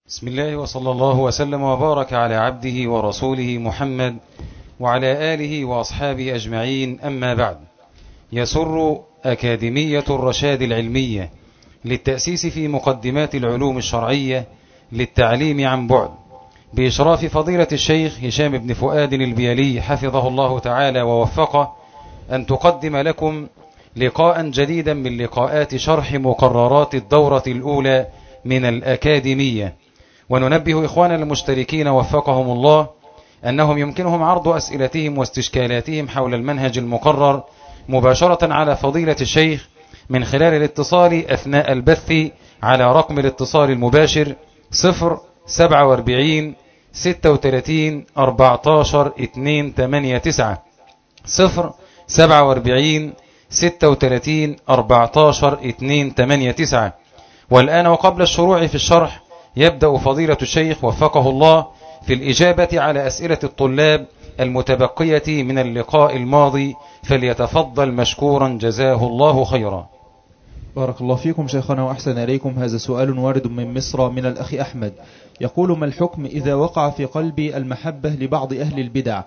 بسم الله وصلى الله وسلم وبارك على عبده ورسوله محمد وعلى آله وأصحابه أجمعين، أما بعد. يسر أكاديمية الرشاد العلمية للتأسيس في مقدمات العلوم الشرعية للتعليم عن بعد بإشراف فضيلة الشيخ هشام بن فؤاد البيلي حفظه الله تعالى ووفقه، أن تقدم لكم لقاء جديدا من لقاءات شرح مقررات الدورة الأولى من الأكاديمية. وننبه إخوانا المشتركين وفقهم الله أنهم يمكنهم عرض أسئلتهم واستشكالاتهم حول المنهج المقرر مباشرة على فضيلة الشيخ من خلال الاتصال أثناء البث على رقم الاتصال المباشر 047 36 14 289 047 36 14 289. والآن وقبل الشروع في الشرح يبدأ فضيلة الشيخ وفقه الله في الإجابة على أسئلة الطلاب المتبقية من اللقاء الماضي، فليتفضل مشكورا جزاه الله خيرا. بارك الله فيكم شيخنا وأحسن إليكم. هذا سؤال وارد من مصر من الأخ أحمد، يقول: ما الحكم إذا وقع في قلبي المحبة لبعض أهل البدع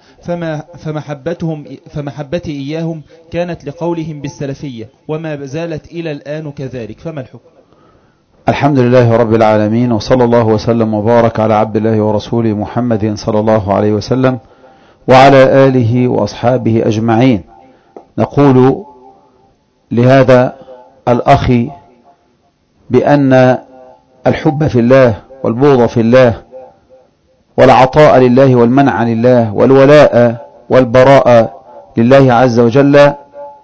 فمحبتي إياهم كانت لقولهم بالسلفية وما زالت إلى الآن كذلك، فما الحكم؟ الحمد لله رب العالمين، وصلى الله وسلم وبارك على عبد الله ورسوله محمد صلى الله عليه وسلم وعلى آله وأصحابه أجمعين. نقول لهذا الأخ بأن الحب في الله والبغض في الله والعطاء لله والمنع لله والولاء والبراء لله عز وجل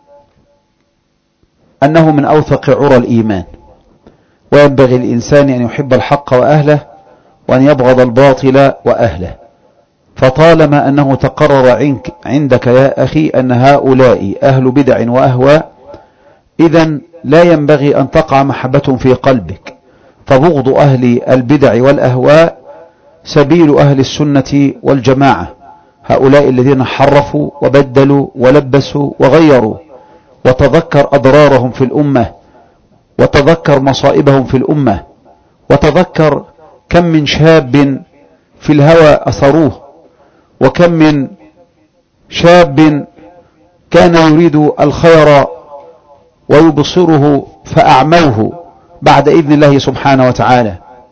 أنه من أوثق عرى الإيمان، وينبغي الإنسان أن يحب الحق وأهله وأن يبغض الباطل وأهله. فطالما أنه تقرر عندك يا أخي أن هؤلاء أهل بدع وأهواء، إذن لا ينبغي أن تقع محبة في قلبك، فبغض أهل البدع والأهواء سبيل أهل السنة والجماعة، هؤلاء الذين حرفوا وبدلوا ولبسوا وغيروا. وتذكر أضرارهم في الأمة، وتذكر مصائبهم في الأمة، وتذكر كم من شاب في الهوى أثروه، وكم من شاب كان يريد الخير ويبصره فأعموه بعد إذن الله سبحانه وتعالى،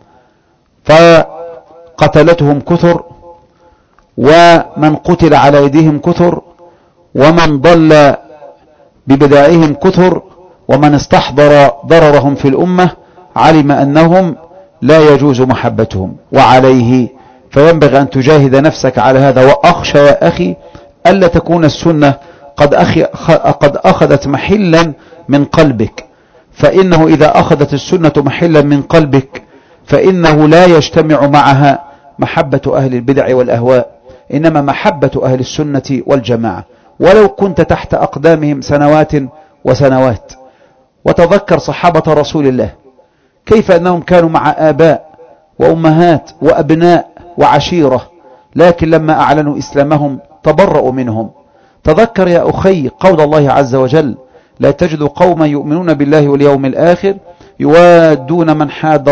فقتلتهم كثر، ومن قتل على أيديهم كثر، ومن ضل ببدائهم كثر، ومن استحضر ضررهم في الأمة علم أنهم لا يجوز محبتهم. وعليه فينبغي أن تجاهد نفسك على هذا. وأخشى يا أخي ألا تكون السنة قد أخذت محلا من قلبك، فإنه إذا أخذت السنة محلا من قلبك فإنه لا يجتمع معها محبة أهل البدع والأهواء، إنما محبة أهل السنة والجماعة، ولو كنت تحت أقدامهم سنوات وسنوات. وتذكر صحابة رسول الله كيف أنهم كانوا مع آباء وأمهات وأبناء وعشيرة، لكن لما أعلنوا إسلامهم تبرؤوا منهم. تذكر يا أخي قول الله عز وجل: لا تجد قوما يؤمنون بالله واليوم الآخر يوادون من حاد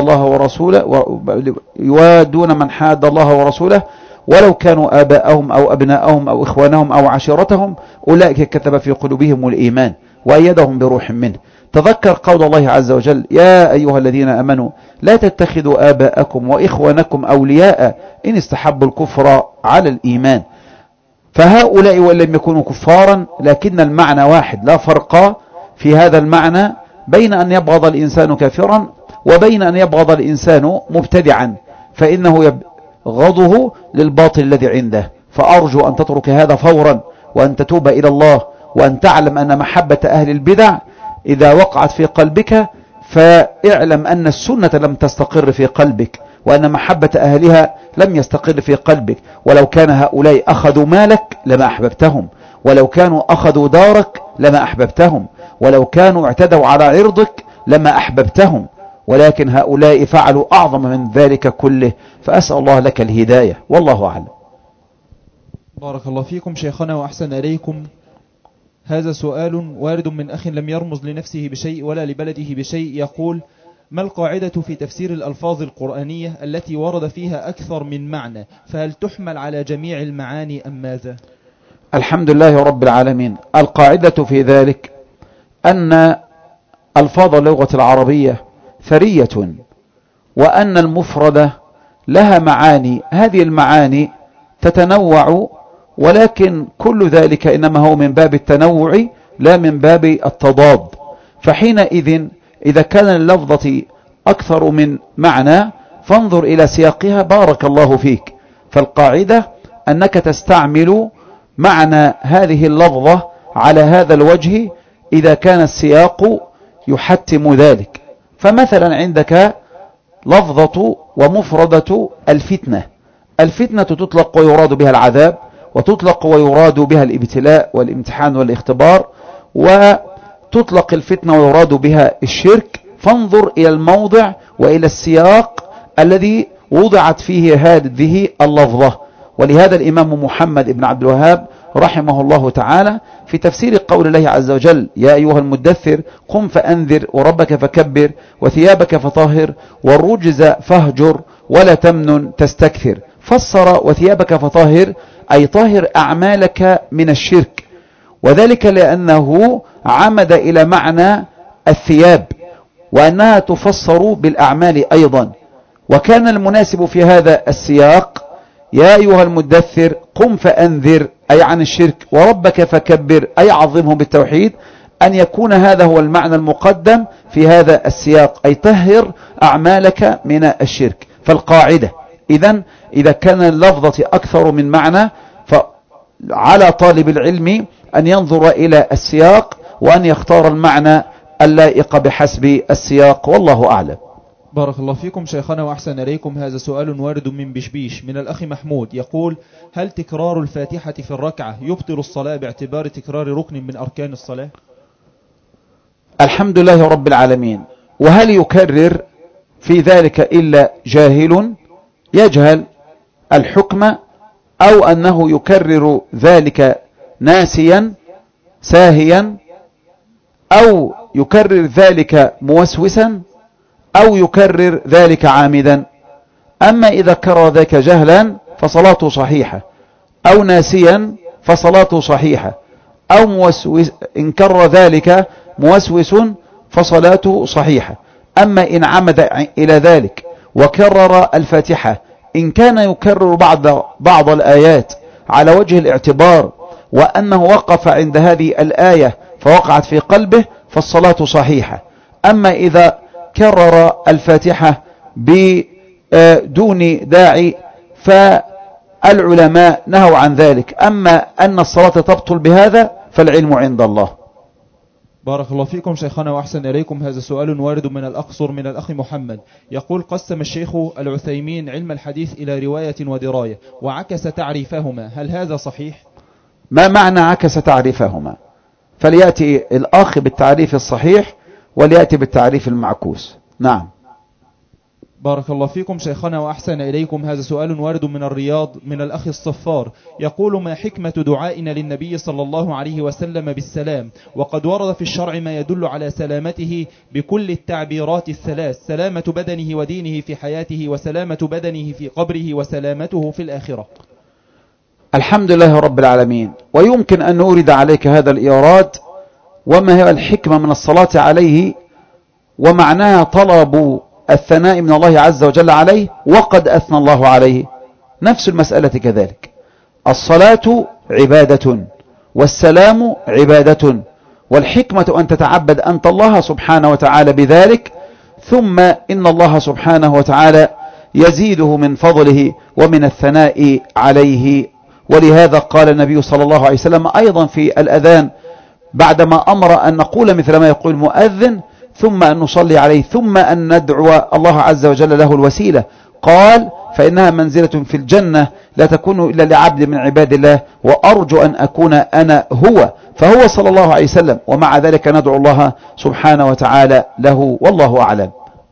الله ورسوله ولو كانوا آباءهم أو أبناءهم أو إخوانهم أو عشيرتهم أولئك كتب في قلوبهم الإيمان وأيدهم بروح منه. تذكر قول الله عز وجل: يا أيها الذين آمنوا لا تتخذوا آباءكم وإخوانكم أولياء إن استحبوا الكفر على الإيمان. فهؤلاء وإن لم يكونوا كفارا لكن المعنى واحد، لا فرق في هذا المعنى بين أن يبغض الإنسان كافرا وبين أن يبغض الإنسان مبتدعا، فإنه يبغضه للباطل الذي عنده. فأرجو أن تترك هذا فورا وأن تتوب إلى الله، وأن تعلم أن محبة أهل البدع إذا وقعت في قلبك فاعلم أن السنة لم تستقر في قلبك، وأن محبة أهلها لم يستقر في قلبك. ولو كان هؤلاء أخذوا مالك لما أحببتهم، ولو كانوا أخذوا دارك لما أحببتهم، ولو كانوا اعتدوا على عرضك لما أحببتهم، ولكن هؤلاء فعلوا أعظم من ذلك كله. فأسأل الله لك الهداية، والله أعلم. بارك الله فيكم شيخنا وأحسن إليكم. هذا سؤال وارد من أخ لم يرمز لنفسه بشيء ولا لبلده بشيء، يقول: ما القاعدة في تفسير الألفاظ القرآنية التي ورد فيها أكثر من معنى، فهل تحمل على جميع المعاني أم ماذا؟ الحمد لله رب العالمين. القاعدة في ذلك أن ألفاظ اللغة العربية ثرية، وأن المفردة لها معاني، هذه المعاني تتنوع، ولكن كل ذلك إنما هو من باب التنوع لا من باب التضاد. فحينئذ إذا كان اللفظة أكثر من معنى فانظر إلى سياقها بارك الله فيك. فالقاعدة أنك تستعمل معنى هذه اللفظة على هذا الوجه إذا كان السياق يحتم ذلك. فمثلا عندك لفظة ومفردة الفتنة. الفتنة تطلق ويراد بها العذاب، وتطلق ويراد بها الابتلاء والامتحان والاختبار، وتطلق الفتنة ويراد بها الشرك. فانظر إلى الموضع وإلى السياق الذي وضعت فيه هذه اللفظة. ولهذا الإمام محمد بن عبد الوهاب رحمه الله تعالى في تفسير قول الله عز وجل: يا أيها المدثر قم فأنذر وربك فكبر وثيابك فطهر والرجز فاهجر ولا تمنن تستكثر، فسر وثيابك فطهر أي طهر أعمالك من الشرك، وذلك لأنه عمد إلى معنى الثياب وأنها تفسر بالأعمال أيضا. وكان المناسب في هذا السياق: يا أيها المدثر قم فأنذر أي عن الشرك، وربك فكبر أي عظمه بالتوحيد، أن يكون هذا هو المعنى المقدم في هذا السياق، أي طهر أعمالك من الشرك. فالقاعدة إذا كان اللفظة أكثر من معنى فعلى طالب العلم أن ينظر إلى السياق وأن يختار المعنى اللائق بحسب السياق، والله أعلم. بارك الله فيكم شيخنا وأحسن إليكم. هذا سؤال وارد من بشبيش من الأخ محمود، يقول: هل تكرار الفاتحة في الركعة يبطل الصلاة باعتبار تكرار ركن من أركان الصلاة؟ الحمد لله رب العالمين. وهل يكرر في ذلك إلا جاهل يجهل الحكم، أو أنه يكرر ذلك ناسيا ساهيا، أو يكرر ذلك موسوسا، أو يكرر ذلك عامدا؟ أما إذا كرر ذلك جهلا فصلاته صحيحة، أو ناسيا فصلاته صحيحة، أو موسوس إن كرر ذلك موسوس فصلاته صحيحة. أما إن عمد إلى ذلك وكرر الفاتحة، إن كان يكرر بعض الآيات على وجه الاعتبار وأنه وقف عند هذه الآية فوقعت في قلبه فالصلاة صحيحة. أما إذا كرر الفاتحة بدون داعي فالعلماء نهوا عن ذلك. أما أن الصلاة تبطل بهذا فالعلم عند الله. بارك الله فيكم شيخنا وأحسن إليكم. هذا سؤال وارد من الأقصر من الأخ محمد، يقول: قسم الشيخ العثيمين علم الحديث إلى رواية ودراية وعكس تعريفهما، هل هذا صحيح؟ ما معنى عكس تعريفهما؟ فليأتي الأخ بالتعريف الصحيح وليأتي بالتعريف المعكوس. نعم. بارك الله فيكم شيخنا وأحسن إليكم. هذا سؤال وارد من الرياض من الأخ الصفار، يقول: ما حكمة دعائنا للنبي صلى الله عليه وسلم بالسلام، وقد ورد في الشرع ما يدل على سلامته بكل التعبيرات الثلاث: سلامة بدنه ودينه في حياته، وسلامة بدنه في قبره، وسلامته في الآخرة؟ الحمد لله رب العالمين. ويمكن أن نورد عليك هذا الإيراد، وما هي الحكمة من الصلاة عليه، ومعناها طلب الثناء من الله عز وجل عليه، وقد أثنى الله عليه. نفس المسألة كذلك، الصلاة عبادة والسلام عبادة، والحكمة أن تتعبد أنت الله سبحانه وتعالى بذلك، ثم إن الله سبحانه وتعالى يزيده من فضله ومن الثناء عليه. ولهذا قال النبي صلى الله عليه وسلم أيضا في الأذان بعدما أمر أن نقول مثل ما يقول المؤذن، ثم أن نصلي عليه، ثم أن ندعو الله عز وجل له الوسيلة، قال: فإنها منزلة في الجنة لا تكون إلا لعبد من عباد الله، وأرجو أن أكون أنا هو. فهو صلى الله عليه وسلم، ومع ذلك ندعو الله سبحانه وتعالى له، والله أعلم.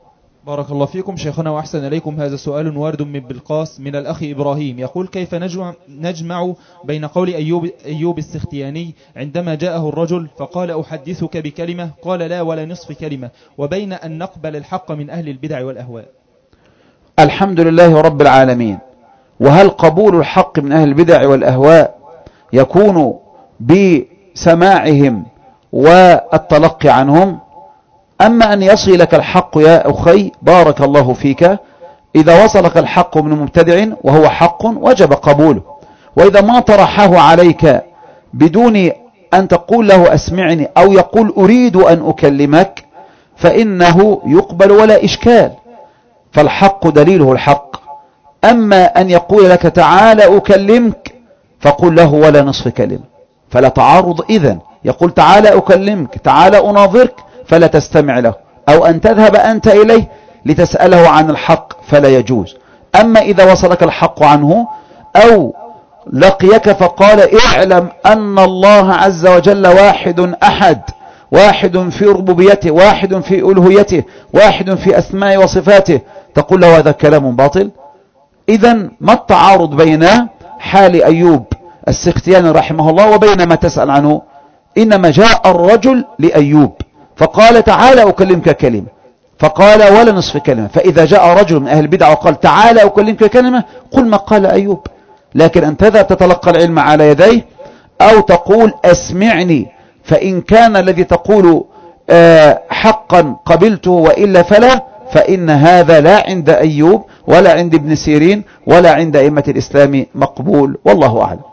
بارك الله فيكم شيخنا وأحسن إليكم. هذا سؤال وارد من بلقاس من الأخ إبراهيم، يقول: كيف نجمع بين قول أيوب السختياني عندما جاءه الرجل فقال: أحدثك بكلمة، قال: لا ولا نصف كلمة، وبين أن نقبل الحق من أهل البدع والأهواء؟ الحمد لله رب العالمين. وهل قبول الحق من أهل البدع والأهواء يكون بسماعهم والتلقي عنهم؟ أما أن يصلك الحق يا أخي بارك الله فيك، إذا وصلك الحق من مبتدع وهو حق وجب قبوله، وإذا ما طرحه عليك بدون أن تقول له أسمعني أو يقول أريد أن أكلمك فإنه يقبل ولا إشكال، فالحق دليله الحق. أما أن يقول لك تعال أكلمك فقل له ولا نصف كلمة، فلا تعارض. إذن يقول تعال أكلمك، تعال أناظرك، فلا تستمع له، أو أن تذهب أنت إليه لتسأله عن الحق فلا يجوز. أما إذا وصلك الحق عنه أو لقيك فقال اعلم أن الله عز وجل واحد أحد، واحد في ربوبيته، واحد في ألوهيته، واحد في أسماء وصفاته، تقول له هذا كلام باطل. إذن ما التعارض بين حال أيوب السختياني رحمه الله وبين ما تسأل عنه؟ إنما جاء الرجل لأيوب فقال تعال أكلمك كلمة، فقال ولا نصف كلمة. فإذا جاء رجل من أهل البدع وقال تعال أكلمك كلمة قل ما قال أيوب. لكن أن تذهب تتلقى العلم على يديه أو تقول أسمعني، فإن كان الذي تقول حقا قبلته وإلا فلا، فإن هذا لا عند أيوب ولا عند ابن سيرين ولا عند أئمة الإسلام مقبول، والله أعلم.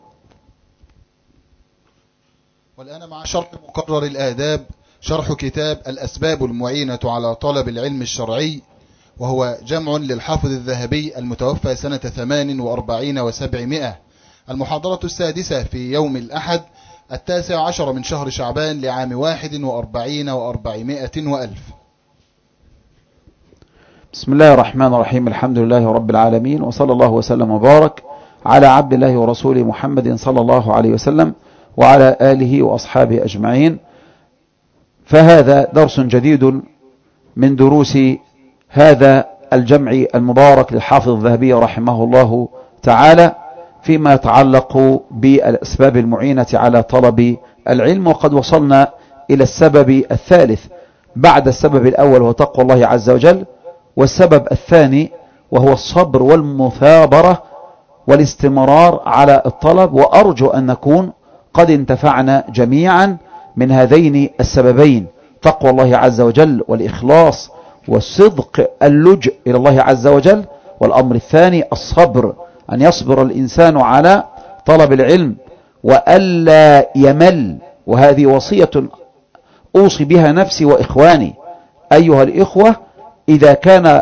والآن مع شرح مقرر الآداب شرح كتاب الأسباب المعينة على طلب العلم الشرعي، وهو جمع للحافظ الذهبي المتوفى سنة 48 و700. المحاضرة السادسة في يوم الأحد 19 من شهر شعبان لعام 41 و400 وألف. بسم الله الرحمن الرحيم. الحمد لله رب العالمين، وصلى الله وسلم وبارك على عبد الله ورسوله محمد صلى الله عليه وسلم وعلى آله وأصحابه أجمعين. فهذا درس جديد من دروس هذا الجمع المبارك للحافظ الذهبي رحمه الله تعالى فيما يتعلق بالأسباب المعينة على طلب العلم. وقد وصلنا إلى السبب الثالث بعد السبب الأول وهو تقوى الله عز وجل، والسبب الثاني وهو الصبر والمثابرة والاستمرار على الطلب. وأرجو أن نكون قد انتفعنا جميعا من هذين السببين، تقوى الله عز وجل والإخلاص والصدق اللجء إلى الله عز وجل. والأمر الثاني الصبر، أن يصبر الإنسان على طلب العلم وألا يمل. وهذه وصية أوصي بها نفسي وإخواني. أيها الإخوة، إذا كان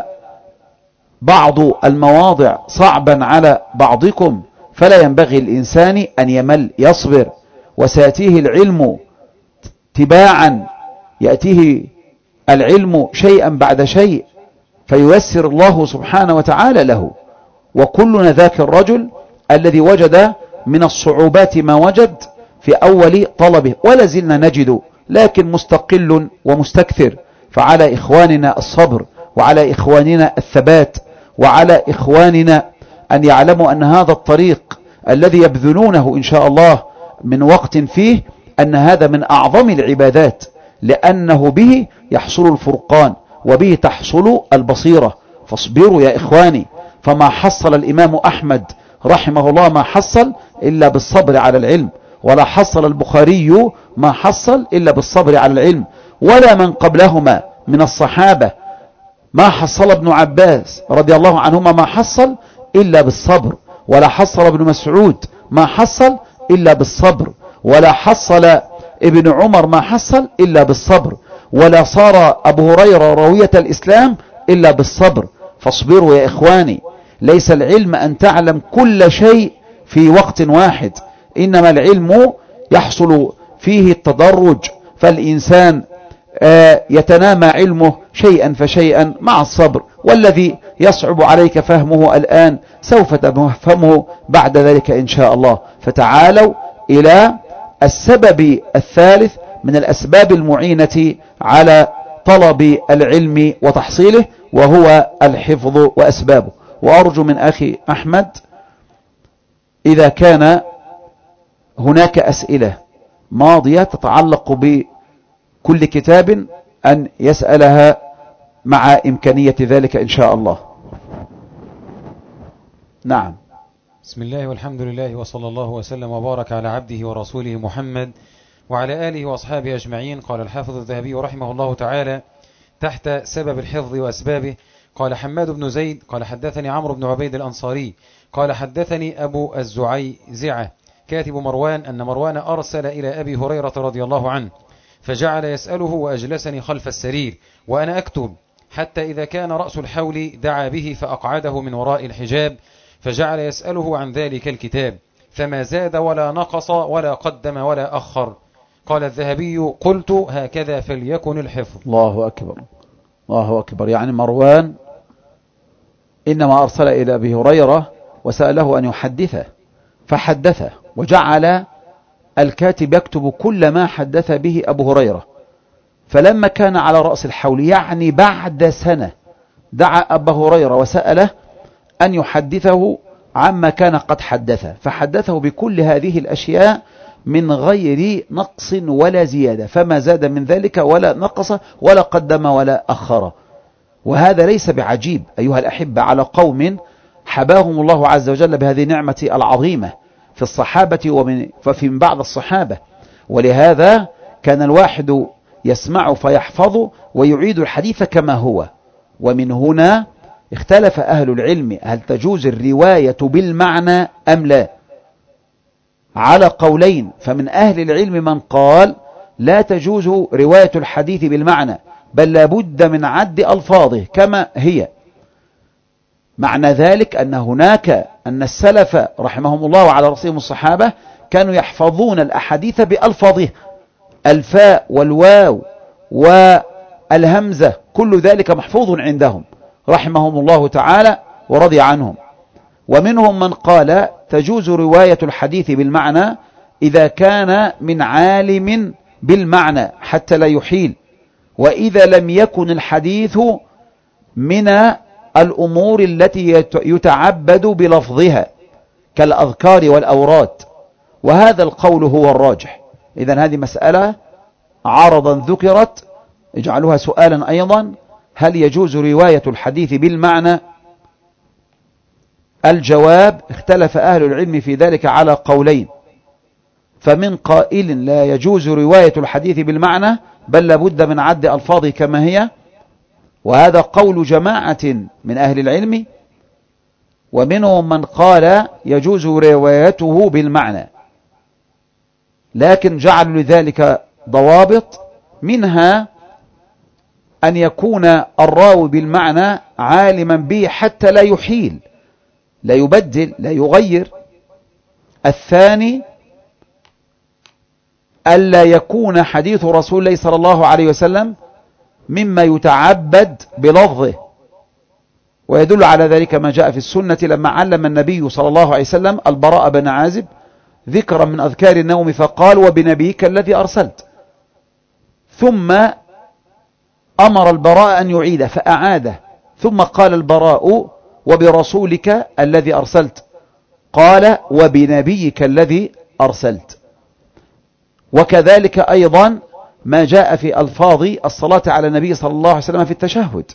بعض المواضع صعبا على بعضكم فلا ينبغي الإنسان أن يمل، يصبر، وسيأتيه العلم تباعا، يأتيه العلم شيئا بعد شيء فييسر الله سبحانه وتعالى له. وكلنا ذاك الرجل الذي وجد من الصعوبات ما وجد في أول طلبه، ولا زلنا نجد، لكن مستقل ومستكثر. فعلى إخواننا الصبر، وعلى إخواننا الثبات، وعلى إخواننا أن يعلموا أن هذا الطريق الذي يبذلونه إن شاء الله من وقت فيه أن هذا من أعظم العبادات، لأنه به يحصل الفرقان وبه تحصل البصيرة. فاصبروا يا إخواني، فما حصل الإمام أحمد رحمه الله ما حصل إلا بالصبر على العلم، ولا حصل البخاري ما حصل إلا بالصبر على العلم، ولا من قبلهما من الصحابة ما حصل ابن عباس رضي الله عنهما ما حصل إلا بالصبر، ولا حصل ابن مسعود ما حصل إلا بالصبر، ولا حصل ابن عمر ما حصل إلا بالصبر، ولا صار أبو هريرة راوية الإسلام إلا بالصبر. فاصبروا يا إخواني، ليس العلم أن تعلم كل شيء في وقت واحد، إنما العلم يحصل فيه التدرج، فالإنسان يتنامى علمه شيئا فشيئا مع الصبر، والذي يصعب عليك فهمه الآن سوف تفهمه بعد ذلك إن شاء الله. فتعالوا إلى السبب الثالث من الأسباب المعينة على طلب العلم وتحصيله، وهو الحفظ وأسبابه. وأرجو من أخي أحمد إذا كان هناك أسئلة ماضية تتعلق بكل كتاب أن يسألها مع إمكانية ذلك إن شاء الله. نعم. بسم الله والحمد لله وصلى الله وسلم وبارك على عبده ورسوله محمد وعلى آله وأصحابه أجمعين. قال الحافظ الذهبي رحمه الله تعالى تحت سبب الحفظ وأسبابه: قال حماد بن زيد قال حدثني عمرو بن عبيد الأنصاري قال حدثني أبو الزعيزعة كاتب مروان أن مروان أرسل إلى أبي هريرة رضي الله عنه فجعل يسأله وأجلسني خلف السرير وأنا أكتب، حتى إذا كان رأس الحول دعا به فأقعده من وراء الحجاب فجعل يسأله عن ذلك الكتاب فما زاد ولا نقص ولا قدم ولا أخر. قال الذهبي: قلت: هكذا فليكن الحفظ. الله أكبر، الله أكبر. يعني مروان إنما أرسل إلى أبي هريرة وسأله أن يحدثه فحدثه، وجعل الكاتب يكتب كل ما حدث به أبو هريرة. فلما كان على رأس الحول يعني بعد سنة دعا أبا هريرة وسأله أن يحدثه عما كان قد حدثه، فحدثه بكل هذه الأشياء من غير نقص ولا زيادة، فما زاد من ذلك ولا نقص ولا قدم ولا أخر. وهذا ليس بعجيب أيها الأحبة على قوم حباهم الله عز وجل بهذه النعمة العظيمة في الصحابة وفي بعض الصحابة. ولهذا كان الواحد يسمع فيحفظ ويعيد الحديث كما هو. ومن هنا اختلف أهل العلم هل تجوز الرواية بالمعنى أم لا، على قولين. فمن أهل العلم من قال لا تجوز رواية الحديث بالمعنى، بل لابد من عد ألفاظه كما هي. معنى ذلك أن السلف رحمهم الله وعلى رأسهم الصحابة كانوا يحفظون الأحاديث بألفاظه، الفاء والواو والهمزة كل ذلك محفوظ عندهم رحمهم الله تعالى ورضي عنهم. ومنهم من قال تجوز رواية الحديث بالمعنى إذا كان من عالم بالمعنى حتى لا يحيل، وإذا لم يكن الحديث من الأمور التي يتعبد بلفظها كالأذكار والأوراد، وهذا القول هو الراجح. إذن هذه مسألة عرضا ذكرت، اجعلوها سؤالا أيضا: هل يجوز رواية الحديث بالمعنى؟ الجواب: اختلف أهل العلم في ذلك على قولين، فمن قائل لا يجوز رواية الحديث بالمعنى بل لابد من عد ألفاظه كما هي، وهذا قول جماعة من أهل العلم. ومنهم من قال يجوز روايته بالمعنى، لكن جعلوا لذلك ضوابط، منها أن يكون الراوي بالمعنى عالما به حتى لا يحيل، لا يبدل، لا يغير. الثاني ألا يكون حديث رسول الله صلى الله عليه وسلم مما يتعبد بلفظه، ويدل على ذلك ما جاء في السنة لما علم النبي صلى الله عليه وسلم البراء بن عازب ذكرا من أذكار النوم فقال: وبنبيك الذي أرسلت، ثم أمر البراء أن يعيده فأعاده، ثم قال البراء: وبرسولك الذي أرسلت، قال: وبنبيك الذي أرسلت. وكذلك أيضا ما جاء في ألفاظ الصلاة على النبي صلى الله عليه وسلم في التشهد.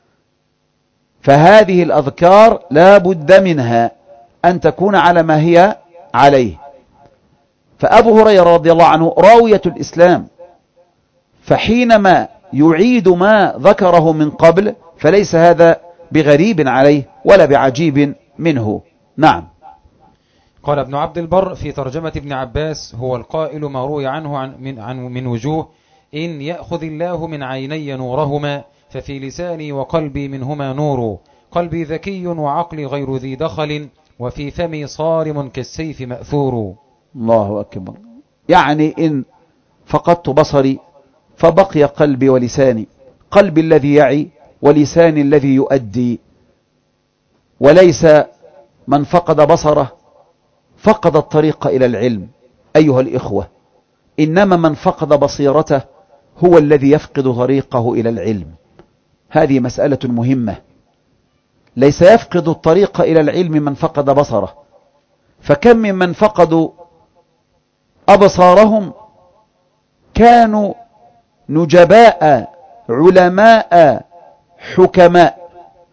فهذه الأذكار لا بد منها أن تكون على ما هي عليه. فأبو هريرة رضي الله عنه راوية الإسلام، فحينما يعيد ما ذكره من قبل فليس هذا بغريب عليه ولا بعجيب منه. نعم. قال ابن عبد البر في ترجمة ابن عباس: هو القائل ما روي عنه من وجوه: إن يأخذ الله من عيني نورهما ففي لساني وقلبي منهما نور، قلبي ذكي وعقلي غير ذي دخل، وفي فمي صارم كالسيف مأثور. الله أكبر. يعني إن فقدت بصري فبقي قلبي ولساني، قلبي الذي يعي ولساني الذي يؤدي. وليس من فقد بصره فقد الطريق إلى العلم أيها الإخوة، إنما من فقد بصيرته هو الذي يفقد طريقه إلى العلم. هذه مسألة مهمة. ليس يفقد الطريق إلى العلم من فقد بصره، فكم ممن فقدوا أبصارهم كانوا نجباء علماء حكماء،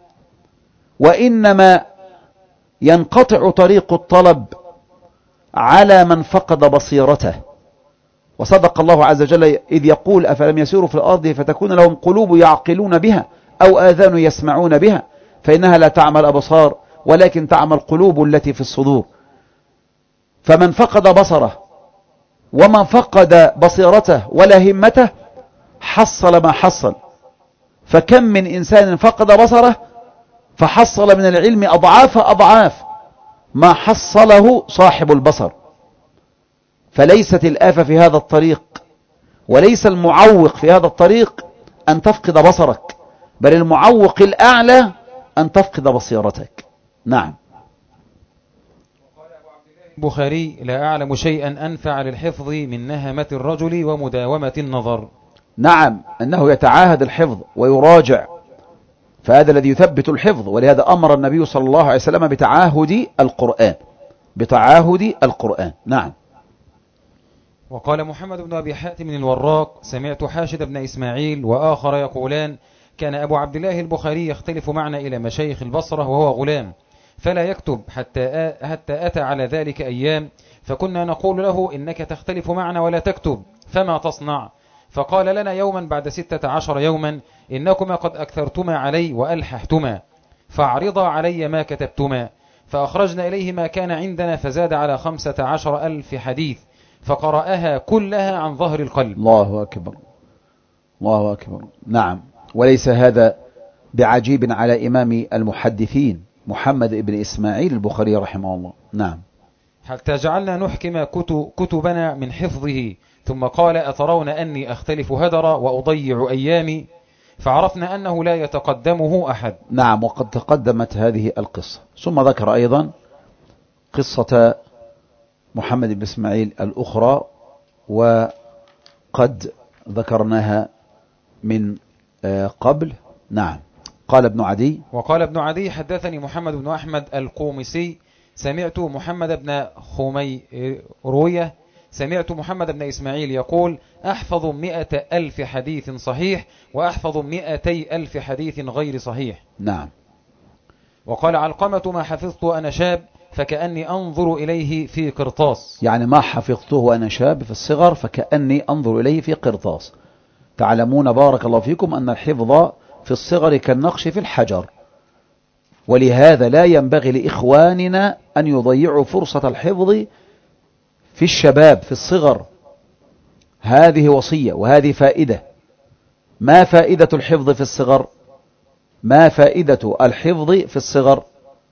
وإنما ينقطع طريق الطلب على من فقد بصيرته. وصدق الله عز وجل إذ يقول أفلم يسيروا في الأرض فتكون لهم قلوب يعقلون بها أو آذان يسمعون بها فإنها لا تعمى الأبصار ولكن تعمى القلوب التي في الصدور. فمن فقد بصره ومن فقد بصيرته ولا همته حصل ما حصل. فكم من إنسان فقد بصره فحصل من العلم أضعاف ما حصله صاحب البصر. فليست الآفة في هذا الطريق وليس المعوق في هذا الطريق أن تفقد بصرك، بل المعوق الأعلى أن تفقد بصيرتك. نعم. البخاري لا أعلم شيئا أنفع للحفظ من نهمة الرجل ومداومة النظر. نعم، أنه يتعاهد الحفظ ويراجع، فهذا الذي يثبت الحفظ. ولهذا أمر النبي صلى الله عليه وسلم بتعاهد القرآن. نعم. وقال محمد بن أبي حاتم الوراق سمعت حاشد بن إسماعيل وآخر يقولان كان أبو عبد الله البخاري يختلف معنا إلى مشايخ البصرة وهو غلام فلا يكتب حتى أتى على ذلك أيام، فكنا نقول له إنك تختلف معنا ولا تكتب فما تصنع؟ فقال لنا يوما بعد 16 يوما إنكما قد أكثرتما علي وألححتما فاعرضا علي ما كتبتما. فأخرجنا إليه ما كان عندنا فزاد على 15,000 حديث فقرأها كلها عن ظهر القلب. الله أكبر، الله أكبر. نعم. وليس هذا بعجيب على إمام المحدثين محمد بن إسماعيل البخاري رحمه الله. نعم. حتى جعلنا نحكم كتبنا من حفظه، ثم قال أترون أني أختلف هدرا وأضيع أيامي؟ فعرفنا أنه لا يتقدمه أحد. نعم. وقد تقدمت هذه القصة. ثم ذكر أيضا قصة محمد بن إسماعيل الأخرى وقد ذكرناها من قبل. نعم. قال ابن عدي وقال ابن عدي حدثني محمد بن أحمد القومسي سمعت محمد بن خميروية سمعت محمد بن إسماعيل يقول أحفظ 100,000 حديث صحيح وأحفظ 200,000 حديث غير صحيح. نعم. وقال علقمة ما حفظت أنا شاب فكأني أنظر إليه في قرطاس، يعني ما حفظته وأنا شاب في الصغر فكأني أنظر إليه في قرطاس. تعلمون بارك الله فيكم أن الحفظ في الصغر كالنقش في الحجر، ولهذا لا ينبغي لإخواننا أن يضيعوا فرصة الحفظ في الشباب في الصغر. هذه وصية وهذه فائدة. ما فائدة الحفظ في الصغر؟ ما فائدة الحفظ في الصغر؟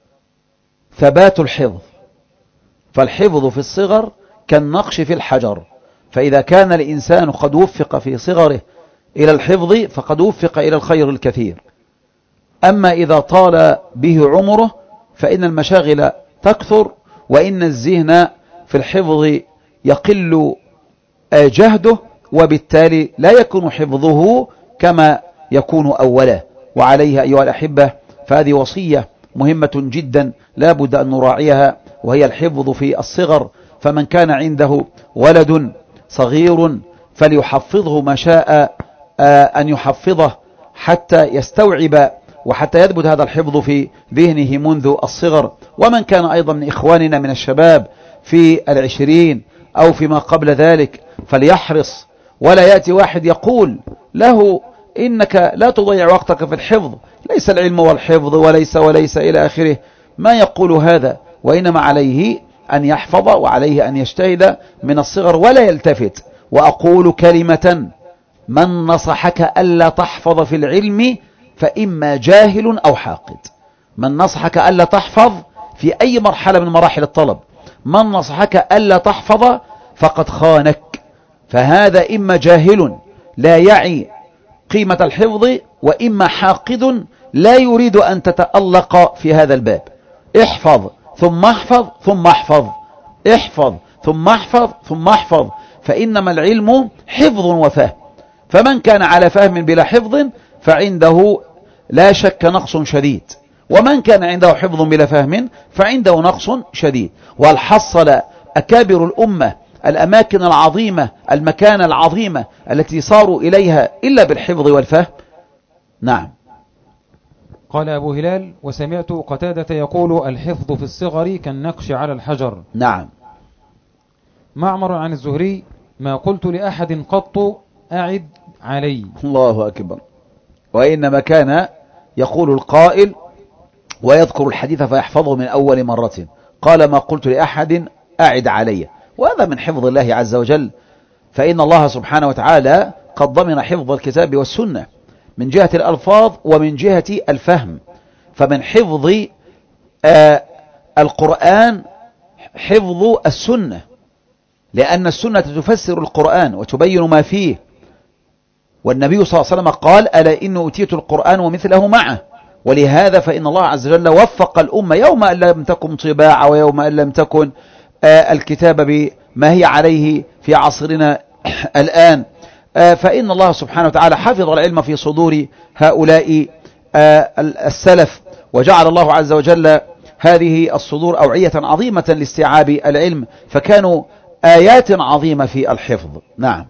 ثبات الحفظ. فالحفظ في الصغر كالنقش في الحجر، فإذا كان الإنسان قد وفق في صغره إلى الحفظ فقد وفق إلى الخير الكثير. أما إذا طال به عمره فإن المشاغل تكثر وإن الذهن في الحفظ يقل جهده، وبالتالي لا يكون حفظه كما يكون أولا. وعليها أيها الأحبة فهذه وصية مهمة جدا لا بد أن نراعيها، وهي الحفظ في الصغر. فمن كان عنده ولد صغير فليحفظه ما شاء أن يحفظه حتى يستوعب وحتى يثبت هذا الحفظ في ذهنه منذ الصغر. ومن كان أيضا من إخواننا من الشباب في 20 أو فيما قبل ذلك فليحرص، ولا يأتي واحد يقول له إنك لا تضيع وقتك في الحفظ، ليس العلم والحفظ وليس إلى آخره. ما يقول هذا، وإنما عليه أن يحفظ وعليه أن يجتهد من الصغر ولا يلتفت. وأقول كلمة: من نصحك ألا تحفظ في العلم فإما جاهل أو حاقد. من نصحك ألا تحفظ في أي مرحلة من مراحل الطلب، من نصحك ألا تحفظ فقد خانك، فهذا إما جاهل لا يعي قيمة الحفظ، وإما حاقد لا يريد أن تتألق في هذا الباب. احفظ ثم احفظ ثم احفظ، احفظ ثم احفظ ثم احفظ، فإنما العلم حفظ وفهم. فمن كان على فهم بلا حفظ فعنده لا شك نقص شديد، ومن كان عنده حفظ بلا فهم فعنده نقص شديد. وهل حصل أكابر الأمة الأماكن العظيمة المكانة العظيمة التي صاروا إليها إلا بالحفظ والفهم؟ نعم. قال أبو هلال: وسمعت قتادة يقول: الحفظ في الصغر كالنقش على الحجر. نعم. معمر عن الزهري: ما قلت لأحد قط أعد علي. الله أكبر. وإنما كان يقول القائل ويذكر الحديث فيحفظه من أول مرة، قال: ما قلت لأحد أعد علي. وهذا من حفظ الله عز وجل، فإن الله سبحانه وتعالى قد ضمن حفظ الكتاب والسنة من جهة الألفاظ ومن جهة الفهم. فمن حفظ القرآن حفظ السنة، لأن السنة تفسر القرآن وتبين ما فيه. والنبي صلى الله عليه وسلم قال: ألا إن أوتيت القرآن ومثله معه. ولهذا فإن الله عز وجل وفق الأمة يوم أن لم تكن طباعة ويوم أن لم تكن الكتابة بما هي عليه في عصرنا الآن، فإن الله سبحانه وتعالى حفظ العلم في صدور هؤلاء السلف، وجعل الله عز وجل هذه الصدور أوعية عظيمة لاستيعاب العلم، فكانوا آيات عظيمة في الحفظ. نعم.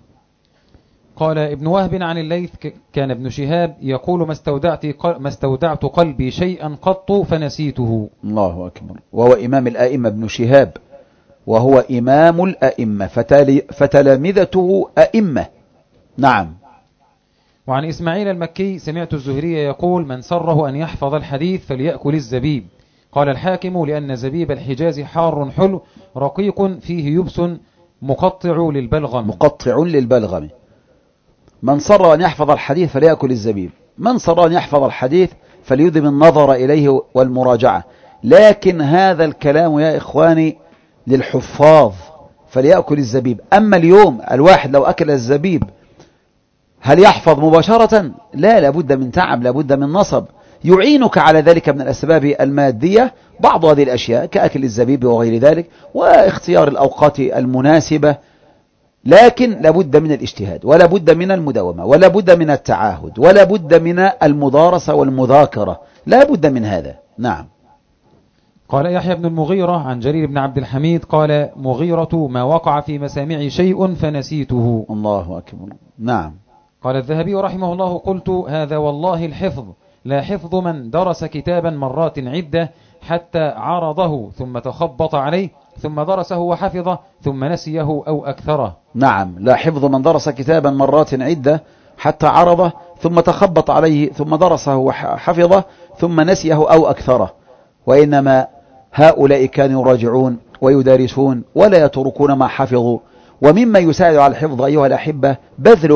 قال ابن وهب عن الليث: كان ابن شهاب يقول: ما استودعت قلبي شيئا قط فنسيته. الله أكبر. وهو إمام الآئمة ابن شهاب، وهو إمام الآئمة، فتلامذته أئمة. نعم. وعن إسماعيل المكي: سمعت الزهري يقول: من سره أن يحفظ الحديث فليأكل الزبيب. قال الحاكم: لأن زبيب الحجاز حار حلو رقيق فيه يبس مقطع للبلغم. مقطع للبلغم. من سر أن يحفظ الحديث فليأكل الزبيب. من سر أن يحفظ الحديث فليدم النظر إليه والمراجعة. لكن هذا الكلام يا إخواني للحفاظ، فليأكل الزبيب. أما اليوم الواحد لو أكل الزبيب هل يحفظ مباشرة؟ لا، لابد من تعب، لابد من نصب يعينك على ذلك من الأسباب المادية، بعض هذه الأشياء كأكل الزبيب وغير ذلك، واختيار الأوقات المناسبة. لكن لابد من الاجتهاد، ولا بد من المداومة، ولا بد من التعاهد، ولا بد من المدارسة والمذاكرة، لا بد من هذا. نعم. قال يحيى بن المغيرة عن جرير بن عبد الحميد قال: مغيرة: ما وقع في مسامعي شيء فنسيته. الله أكبر. نعم. قال الذهبي رحمه الله: قلت: هذا والله الحفظ، لا حفظ من درس كتابا مرات عدة حتى عرضه ثم تخبط عليه ثم درسه وحفظه ثم نسيه أو أكثره. نعم، لا حفظ من درس كتابا مرات عدة حتى عرضه ثم تخبط عليه ثم درسه وحفظه ثم نسيه أو أكثره، وإنما هؤلاء كانوا يراجعون ويدارسون ولا يتركون ما حفظوا. ومما يساعد على الحفظ أيها الأحبة بذل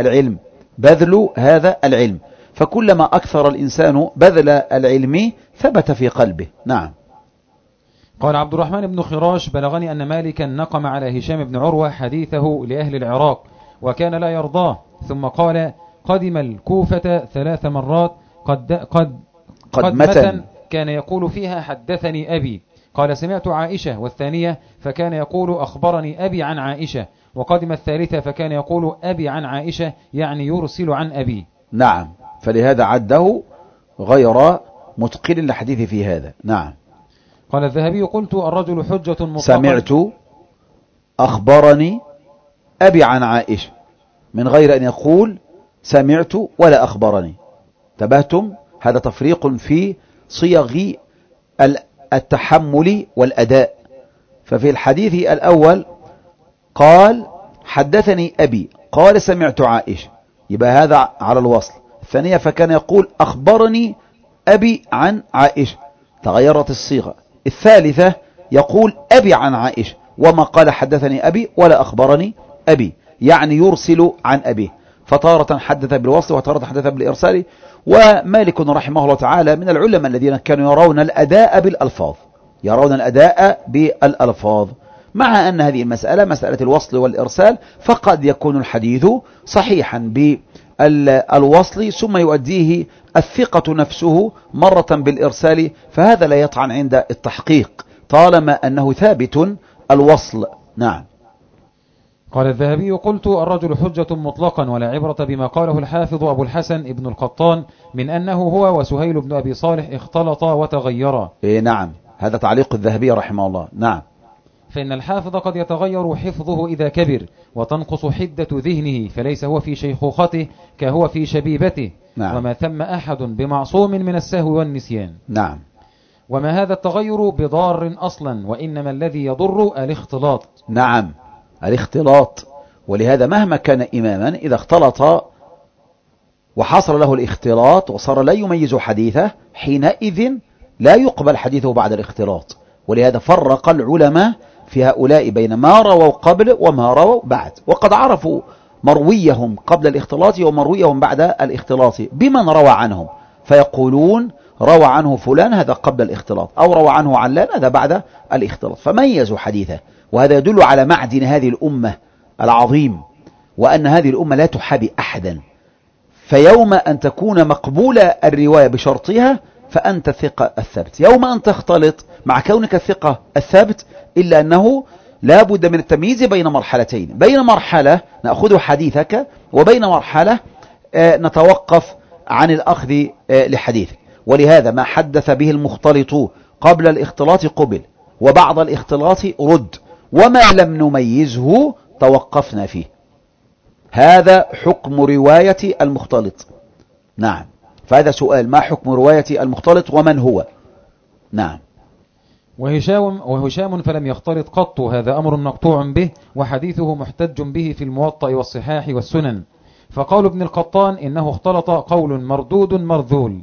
هذا العلم، فكلما أكثر الإنسان بذل العلم ثبت في قلبه. نعم. قال عبد الرحمن بن خراش: بلغني أن مالكا نقم على هشام بن عروة حديثه لأهل العراق وكان لا يرضاه، ثم قال: قدم الكوفة 3 مرات قد متن كان يقول فيها: حدثني أبي. قال: سمعت عائشة، والثانية فكان يقول: أخبرني أبي عن عائشة. وقدم الثالثة فكان يقول: أبي عن عائشة، يعني يرسل عن أبي. نعم، فلهذا عده غير متقن للحديث في هذا. نعم. قال الذهبي: قلت: الرجل حجة مطلقا. سمعت أخبرني أبي عن عائشة، من غير أن يقول سمعت ولا أخبرني. انتبهتم؟ هذا تفريق في صيغ التحمل والأداء. ففي الحديث الأول قال: حدثني أبي، قال: سمعت عائشة، يبقى هذا على الوصل. الثانية فكان يقول: أخبرني أبي عن عائشة، تغيرت الصيغة. الثالثة يقول: أبي عن عائشة، وما قال حدثني أبي ولا أخبرني أبي، يعني يرسل عن أبيه. فتارة حدث بالوصل وتارة حدث بالإرسال. ومالك رحمه الله تعالى من العلماء الذين كانوا يرون الأداء بالألفاظ، مع أن هذه المسألة مسألة الوصل والإرسال، فقد يكون الحديث صحيحا بالوصل ثم يؤديه الثقة نفسه مرة بالإرسال، فهذا لا يطعن عند التحقيق طالما أنه ثابت الوصل. نعم. قال الذهبي: قلت: الرجل حجة مطلقا، ولا عبرة بما قاله الحافظ أبو الحسن ابن القطان من أنه هو وسهيل بن أبي صالح اختلطا وتغيرا. نعم، هذا تعليق الذهبي رحمه الله. نعم. فإن الحافظ قد يتغير حفظه إذا كبر وتنقص حدة ذهنه، فليس هو في شيخوخته كهو في شبيبته. نعم. وما ثم أحد بمعصوم من السهو والنسيان. نعم. وما هذا التغير بضار أصلا، وإنما الذي يضر الاختلاط. نعم، الاختلاط. ولهذا مهما كان إماما إذا اختلط وحصل له الاختلاط وصار لا يميز حديثه، حينئذ لا يقبل حديثه بعد الاختلاط. ولهذا فرق العلماء في هؤلاء بين ما رووا قبل وما رووا بعد، وقد عرفوا مرويهم قبل الاختلاط ومرويهم بعد الاختلاط بمن روى عنهم، فيقولون روى عنه فلان هذا قبل الاختلاط، أو روى عنه علان هذا بعد الاختلاط، فميزوا حديثه. وهذا يدل على معدن هذه الأمة العظيم، وأن هذه الأمة لا تحابي أحدا. فيوم أن تكون مقبولة الرواية بشرطها فأنت الثقة الثابت، يوم أن تختلط مع كونك الثقة الثابت، إلا أنه لا بد من التمييز بين مرحلتين، بين مرحلة نأخذ حديثك وبين مرحلة نتوقف عن الأخذ لحديثك. ولهذا ما حدث به المختلط قبل الاختلاط قبل، وبعد الاختلاط رد، وما لم نميزه توقفنا فيه. هذا حكم رواية المختلط. نعم، فهذا سؤال: ما حكم رواية المختلط ومن هو؟ نعم. وهشام فلم يختلط قط، هذا أمر مقطوع به، وحديثه محتج به في الموطأ والصحاح والسنن. فقول ابن القطان إنه اختلط قول مردود مرذول.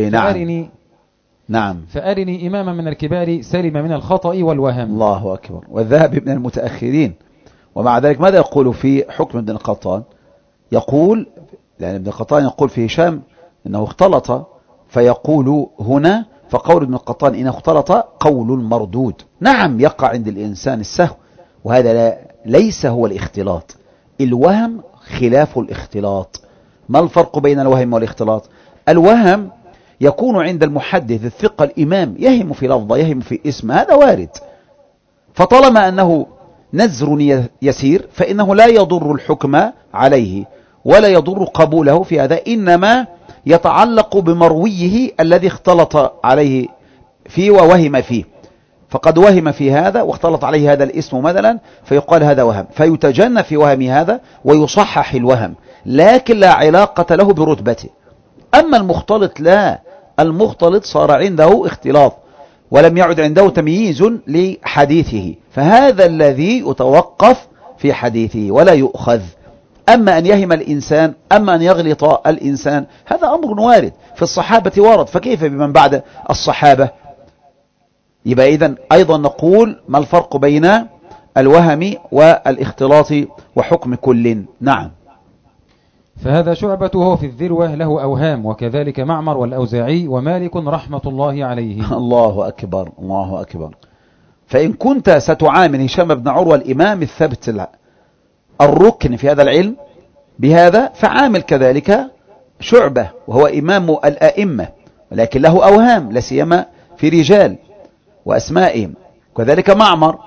نعم. فأرني إماما من الكبار سلم من الخطأ والوهم. الله أكبر. والذهبي من المتأخرين. ومع ذلك ماذا يقول في حكم ابن القطان؟ يقول، لأن ابن القطان يقول في هشام إنه اختلط، فيقول هنا فقول ابن القطان إنه اختلط قول مردود. نعم، يقع عند الإنسان السهو، وهذا ليس هو الاختلاط. الوهم خلاف الاختلاط. ما الفرق بين الوهم والاختلاط؟ الوهم يكون عند المحدث الثقة الإمام، يهم في لفظة، يهم في اسم، هذا وارد. فطالما أنه نزر يسير فإنه لا يضر الحكم عليه ولا يضر قبوله في هذا، إنما يتعلق بمرويه الذي اختلط عليه فيه ووهم فيه. فقد وهم في هذا واختلط عليه هذا الاسم مثلا، فيقال هذا وهم، فيتجنى في وهم هذا ويصحح الوهم، لكن لا علاقة له برتبته. أما المختلط لا، المختلط صار عنده اختلاط ولم يعد عنده تمييز لحديثه، فهذا الذي يتوقف في حديثه ولا يؤخذ. أما أن يهم الإنسان، أما أن يغلط الإنسان، هذا أمر وارد في الصحابة ورد، فكيف بمن بعد الصحابة؟ يبقى إذن أيضا نقول: ما الفرق بين الوهم والاختلاط وحكم كل؟ نعم. فهذا شعبة وهو في الذروة له أوهام، وكذلك معمر والأوزاعي ومالك رحمة الله عليه. الله أكبر، الله أكبر. فإن كنت ستعامل هشام بن عروة الإمام الثبت الركن في هذا العلم بهذا، فعامل كذلك شعبة وهو إمام الأئمة، ولكن له أوهام لا سيما في رجال وأسمائهم، وكذلك معمر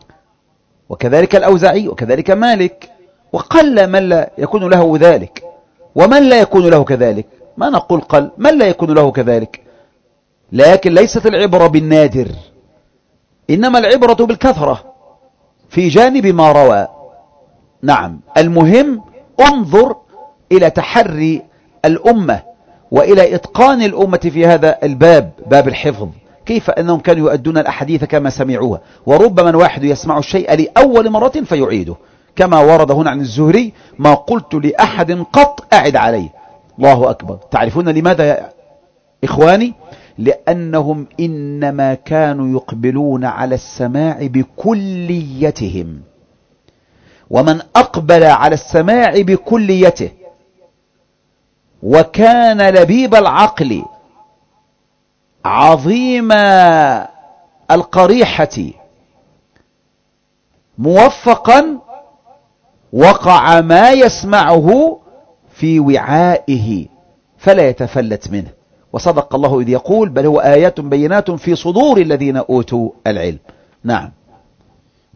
وكذلك الأوزاعي وكذلك مالك، وقل من لا يكون له ذلك. ومن لا يكون له كذلك، ما نقول قل، من لا يكون له كذلك، لكن ليست العبرة بالنادر، إنما العبرة بالكثرة في جانب ما روى. نعم، المهم انظر إلى تحري الأمة وإلى إتقان الأمة في هذا الباب، باب الحفظ، كيف أنهم كانوا يؤدون الأحاديث كما سمعوها، وربما الواحد يسمع الشيء لأول مرة فيعيده، كما ورد هنا عن الزهري: ما قلت لأحد قط أعد عليه. الله أكبر. تعرفون لماذا يا إخواني؟ لأنهم إنما كانوا يقبلون على السماع بكليتهم، ومن أقبل على السماع بكليته وكان لبيب العقل عظيم القريحة موفقا، وقع ما يسمعه في وعائه فلا يتفلت منه. وصدق الله إذ يقول: بل هو آيات بينات في صدور الذين أوتوا العلم. نعم.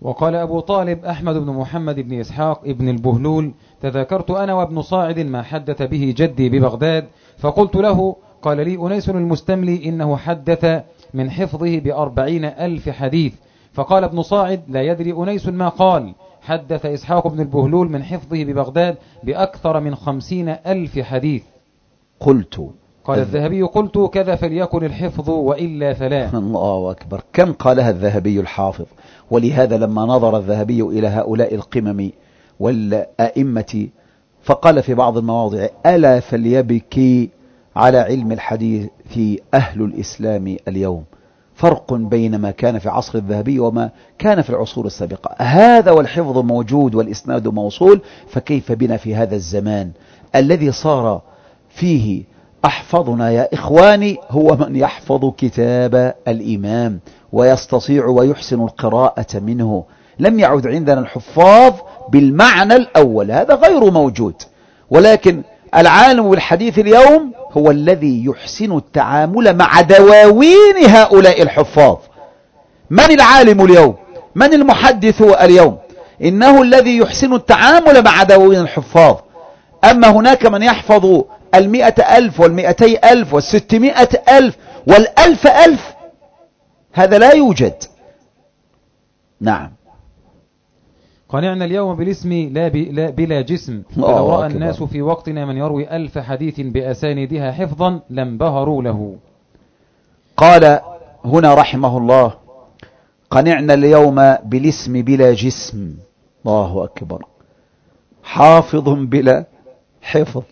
وقال أبو طالب أحمد بن محمد بن إسحاق ابن البهلول: تذكرت أنا وابن صاعد ما حدث به جدي ببغداد، فقلت له: قال لي أنيس المستملي إنه حدث من حفظه ب40,000 حديث. فقال ابن صاعد: لا يدري أنيس ما قال. حدث إسحاق بن البهلول من حفظه ببغداد بأكثر من 50,000 حديث. قال الذهبي: قلت كذا فليكن الحفظ وإلا فلا. الله أكبر، كم قالها الذهبي الحافظ. ولهذا لما نظر الذهبي إلى هؤلاء القمم والأئمة فقال في بعض المواضع: ألا فليبكي على علم الحديث أهل الإسلام اليوم، فرق بين ما كان في عصر الذهبي وما كان في العصور السابقة. هذا والحفظ موجود والإسناد موصول، فكيف بنا في هذا الزمان الذي صار فيه أحفظنا يا إخواني هو من يحفظ كتاب الإمام ويستطيع ويحسن القراءة منه. لم يعد عندنا الحفاظ بالمعنى الأول، هذا غير موجود. ولكن العالم بالحديث اليوم هو الذي يحسن التعامل مع دواوين هؤلاء الحفاظ. من العالم اليوم؟ من المحدث اليوم؟ إنه الذي يحسن التعامل مع دواوين الحفاظ. أما هناك من يحفظ 100,000 و200,000 و600,000 و1,000,000، هذا لا يوجد. نعم. قنعنا اليوم بالاسم لا بلا جسم، فلو رأى الناس في وقتنا من يروي 1000 حديث بأساندها حفظا لانبهروا له. قال هنا رحمه الله: قنعنا اليوم بالاسم بلا جسم. الله أكبر، حافظ بلا حفظ،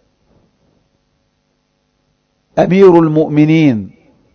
أمير المؤمنين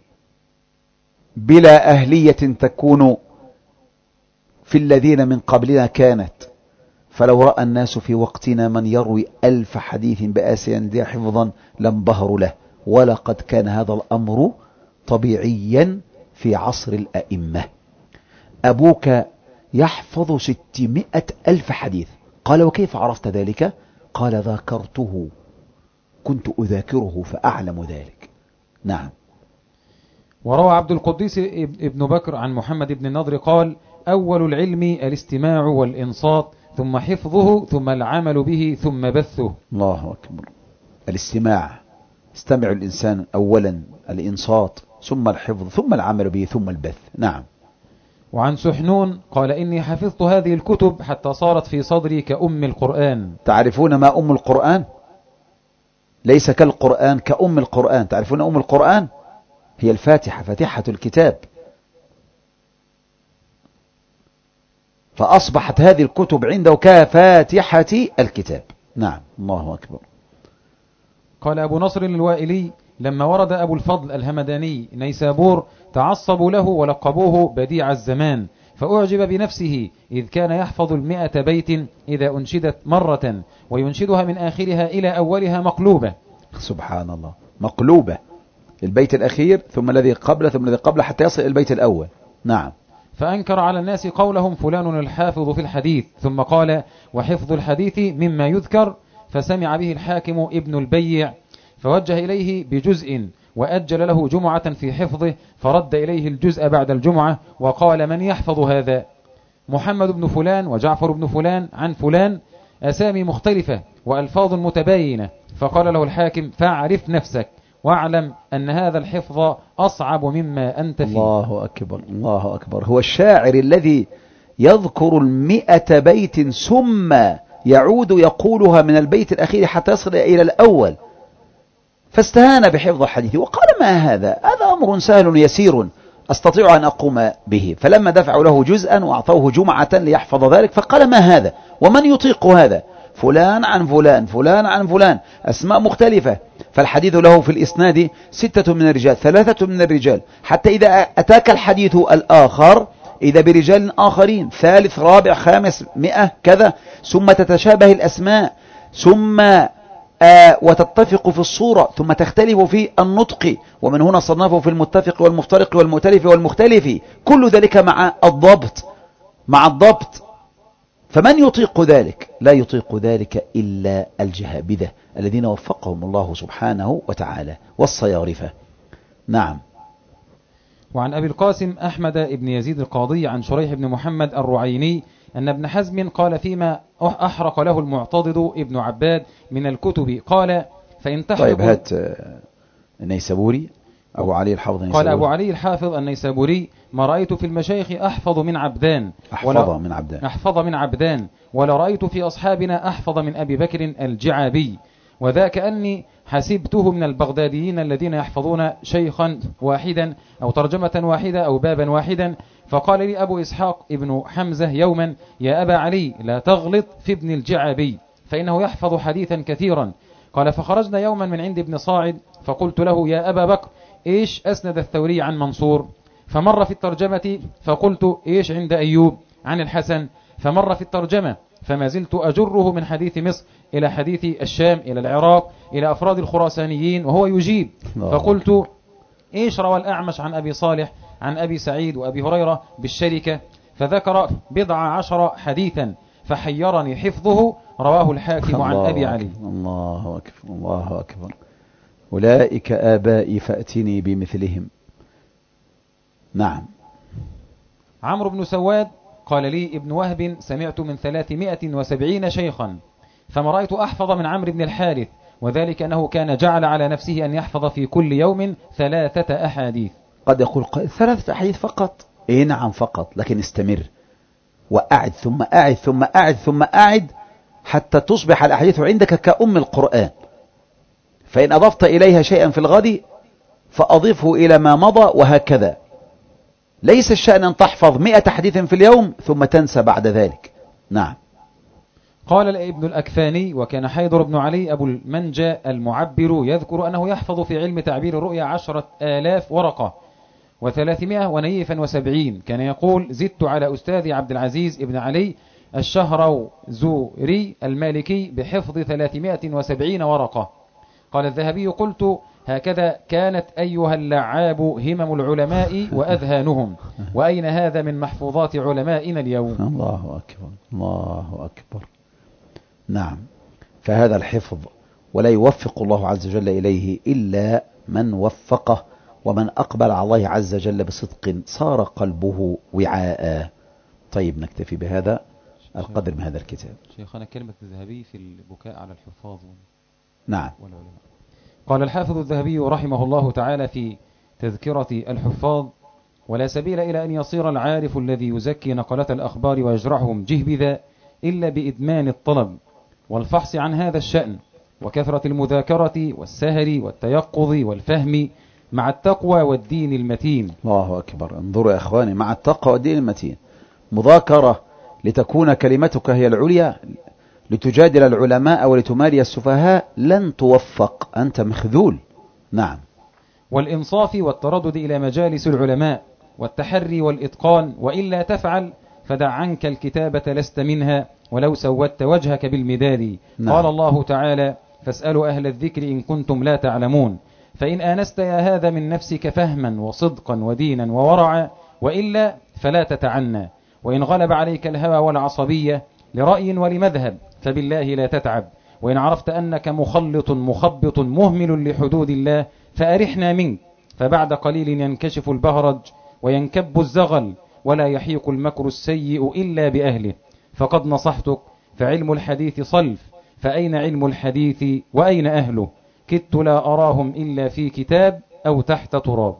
بلا أهلية تكون في الذين من قبلنا كانت، فلو رأى الناس في وقتنا من يروي 1000 حديث بأسانيدها حفظا لانبهروا له. ولقد كان هذا الأمر طبيعيا في عصر الأئمة. أبوك يحفظ 600,000 حديث. قال: وكيف عرفت ذلك؟ قال: ذاكرته، كنت أذاكره فأعلم ذلك. نعم. وروى عبد القديس ابن بكر عن محمد بن النضر قال: أول العلم الاستماع والإنصات، ثم حفظه، ثم العمل به، ثم بثه. الله أكبر. الاستماع، استمع الإنسان أولا، الإنصات، ثم الحفظ، ثم العمل به، ثم البث. نعم. وعن سحنون قال: إني حفظت هذه الكتب حتى صارت في صدري كأم القرآن. تعرفون ما أم القرآن؟ ليس كالقرآن، كأم القرآن. تعرفون أم القرآن؟ هي الفاتحة، فاتحة الكتاب. فأصبحت هذه الكتب عنده كفاتحة الكتاب. نعم. الله أكبر. قال أبو نصر الوائلي: لما ورد أبو الفضل الهمداني نيسابور تعصبوا له ولقبوه بديع الزمان، فأعجب بنفسه إذ كان يحفظ 100 بيت إذا أنشدت مرة، وينشدها من آخرها إلى أولها مقلوبة. سبحان الله، مقلوبة، البيت الأخير ثم الذي قبله ثم الذي قبله حتى يصل البيت الأول. نعم. فأنكر على الناس قولهم: فلان الحافظ في الحديث، ثم قال: وحفظ الحديث مما يذكر. فسمع به الحاكم ابن البيع، فوجه إليه بجزء، وأجل له جمعة في حفظه، فرد إليه الجزء بعد الجمعة، وقال: من يحفظ هذا؟ محمد بن فلان وجعفر بن فلان عن فلان، أسامي مختلفة وألفاظ متباينة. فقال له الحاكم: فاعرف نفسك واعلم أن هذا الحفظ أصعب مما أنت فيه. الله أكبر، الله أكبر. هو الشاعر الذي يذكر 100 بيت ثم يعود يقولها من البيت الأخير حتى يصل إلى الأول، فاستهان بحفظ الحديث وقال: ما هذا أمر سهل يسير أستطيع أن أقوم به. فلما دفعوا له جزءا وأعطوه جمعة ليحفظ ذلك، فقال: ما هذا؟ ومن يطيق هذا؟ فلان عن فلان، فلان عن فلان، أسماء مختلفة. فالحديث له في الإسناد 6 من الرجال، 3 من الرجال، حتى إذا أتاك الحديث الآخر إذا برجال آخرين، ثالث رابع خامس 100 كذا، ثم تتشابه الأسماء، ثم وتتفق في الصورة، ثم تختلف في النطق. ومن هنا صنفوا في المتفق والمفترق والمؤتلف والمختلف، كل ذلك مع الضبط. فمن يطيق ذلك؟ لا يطيق ذلك إلا الجهابذة الذين وفقهم الله سبحانه وتعالى، والصيارفة. نعم. وعن أبي القاسم أحمد بن يزيد القاضي عن شريح بن محمد الرعيني أن ابن حزم قال فيما أحرق له المعتضد ابن عباد من الكتب قال فإن تحرق. طيب هات النيسابوري أبو علي الحافظ قال أبو علي الحافظ النيسابوري ما رأيت في المشايخ أحفظ من عبدان ولا رأيت في أصحابنا أحفظ من أبي بكر الجعابي، وذاك أني حسبته من البغداديين الذين يحفظون شيخا واحدا أو ترجمة واحدة أو بابا واحدا. فقال لي أبو إسحاق ابن حمزة يوما يا أبا علي لا تغلط في ابن الجعابي فإنه يحفظ حديثا كثيرا. قال فخرجنا يوما من عند ابن صاعد فقلت له يا أبا بكر إيش أسند الثوري عن منصور؟ فمر في الترجمة فقلت إيش عند أيوب عن الحسن؟ فمر في الترجمة فما زلت أجره من حديث مصر إلى حديث الشام إلى العراق إلى أفراد الخراسانيين وهو يجيب. فقلت إيش روى الأعمش عن أبي صالح عن أبي سعيد وأبي هريرة بالشركة؟ فذكر 14 حديثا فحيرني حفظه. رواه الحاكم عن أبي علي. الله أكبر الله أكبر. أولئك آبائي فأتني بمثلهم. نعم. عمرو بن سواد قال لي ابن وهب سمعت من 370 شيخا فما رأيت أحفظ من عمرو بن الحارث، وذلك أنه كان جعل على نفسه أن يحفظ في كل يوم 3 أحاديث. قد يقول 3 أحاديث فقط. إيه نعم فقط، لكن استمر وأعد ثم أعد ثم أعد ثم أعد حتى تصبح الأحاديث عندك كأم القرآن. فإن أضفت إليها شيئا في الغد فأضفه إلى ما مضى، وهكذا. ليس الشأن أن تحفظ 100 حديث في اليوم ثم تنسى بعد ذلك. نعم. قال ابن الأكفاني وكان حيدر بن علي أبو المنجى المعبر يذكر أنه يحفظ في علم تعبير الرؤيا 10,000 ورقة و370. كان يقول زدت على أستاذي عبد العزيز ابن علي الشهروزوري المالكي بحفظ 370 ورقة. قال الذهبي قلت هكذا كانت أيها اللعاب همم العلماء وأذهانهم، وأين هذا من محفوظات علمائنا اليوم؟ الله أكبر الله أكبر. نعم. فهذا الحفظ ولا يوفق الله عز وجل إليه إلا من وفقه ومن أقبل على الله عز وجل بصدق صار قلبه وعاء. طيب نكتفي بهذا القدر من هذا الكتاب. شيخنا كلمة الذهبي في البكاء على الحفاظ. نعم. قال الحافظ الذهبي رحمه الله تعالى في تذكرة الحفاظ ولا سبيل إلى أن يصير العارف الذي يزكي نقلة الأخبار ويجرحهم جهبذا إلا بإدمان الطلب والفحص عن هذا الشأن وكثرة المذاكرة والسهر والتيقظ والفهم مع التقوى والدين المتين. الله أكبر. انظروا يا أخواني، مع التقوى والدين المتين، مذاكرة لتكون كلمتك هي العليا، لتجادل العلماء ولتماري السفهاء، لن توفق، أنت مخذول. نعم. والإنصاف والتردد إلى مجالس العلماء والتحري والإتقان، وإلا تفعل فدع عنك الكتابة لست منها ولو سودت وجهك بالمداد. نعم. قال الله تعالى فاسألوا أهل الذكر إن كنتم لا تعلمون. فإن آنست يا هذا من نفسك فهما وصدقا ودينا وورعا، وإلا فلا تتعنى. وإن غلب عليك الهوى والعصبية لرأي ولمذهب فبالله لا تتعب. وإن عرفت أنك مخلط مخبط مهمل لحدود الله فأرحنا منك، فبعد قليل ينكشف البهرج وينكب الزغل ولا يحيق المكر السيء إلا بأهله. فقد نصحتك فعلم الحديث صلف، فأين علم الحديث وأين أهله؟ كدت لا أراهم إلا في كتاب أو تحت تراب.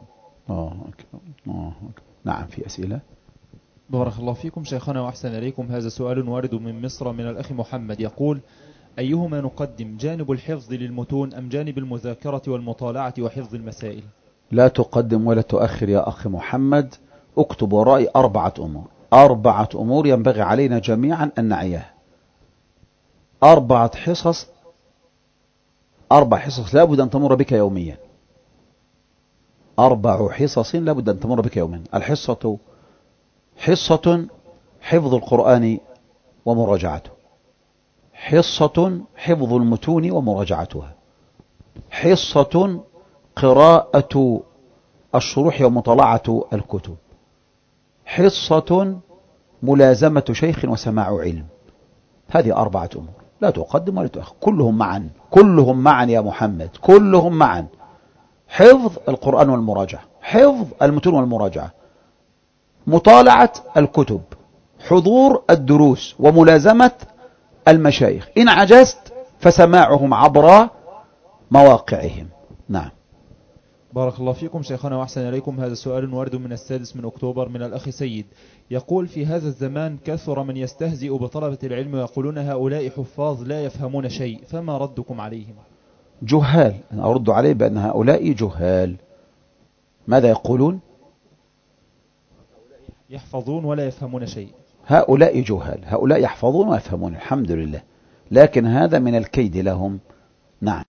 نعم. في أسئلة؟ بارك الله فيكم شيخنا وأحسن إليكم. هذا سؤال وارد من مصر من الأخ محمد يقول أيهما نقدم، جانب الحفظ للمتون أم جانب المذاكرة والمطالعة وحفظ المسائل؟ لا تقدم ولا تؤخر يا أخي محمد. اكتب ورائي 4 أمور. 4 أمور ينبغي علينا جميعا أن نعيها. 4 حصص لابد أن تمر بك يوميا. 4 حصص لابد أن تمر بك يوميا. الحصة حصة حفظ القرآن ومراجعته، حصة حفظ المتون ومراجعتها، حصة قراءة الشروح ومطالعة الكتب، حصة ملازمة شيخ وسماع علم. هذه 4 أمور لا تقدم ولا تؤخر، كلهم معا يا محمد، كلهم معا. حفظ القرآن والمراجعة، حفظ المتون والمراجعة، مطالعة الكتب، حضور الدروس، وملازمة المشايخ. إن عجزت فسماعهم عبر مواقعهم. نعم. بارك الله فيكم شيخنا وأحسن إليكم. هذا سؤال وارد من 6 أكتوبر من الأخ سيد، يقول: في هذا الزمان كثر من يستهزئ بطلبة العلم ويقولون هؤلاء حفاظ لا يفهمون شيء، فما ردكم عليهم؟ جهال. أنا أرد عليه بأن هؤلاء جهال. ماذا يقولون؟ يحفظون ولا يفهمون شيء. هؤلاء جهال، هؤلاء يحفظون ويفهمون الحمد لله، لكن هذا من الكيد لهم. نعم.